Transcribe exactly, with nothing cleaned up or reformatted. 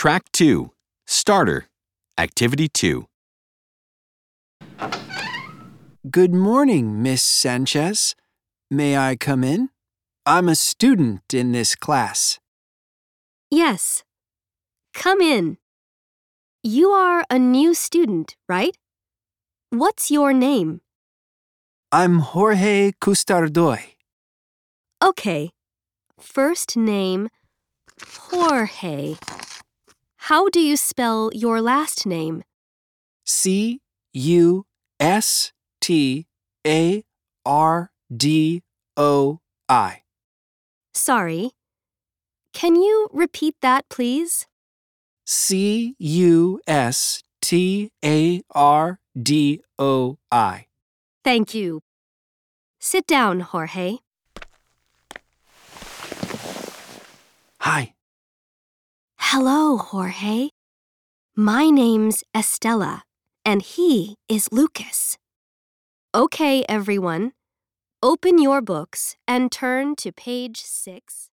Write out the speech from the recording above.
Track two. Starter. Activity two. Good morning, Miss Sanchez. May I come in? I'm a student in this class. Yes. Come in. You are a new student, right? What's your name? I'm Jorge Custardoy. Okay. First name, Jorge. How do you spell your last name? C U S T A R D O I. Sorry. Can you repeat that, please? C U S T A R D O I. Thank you. Sit down, Jorge. Hi. Hello, Jorge. My name's Estella, and he is Lucas. Okay, everyone. Open your books and turn to page six.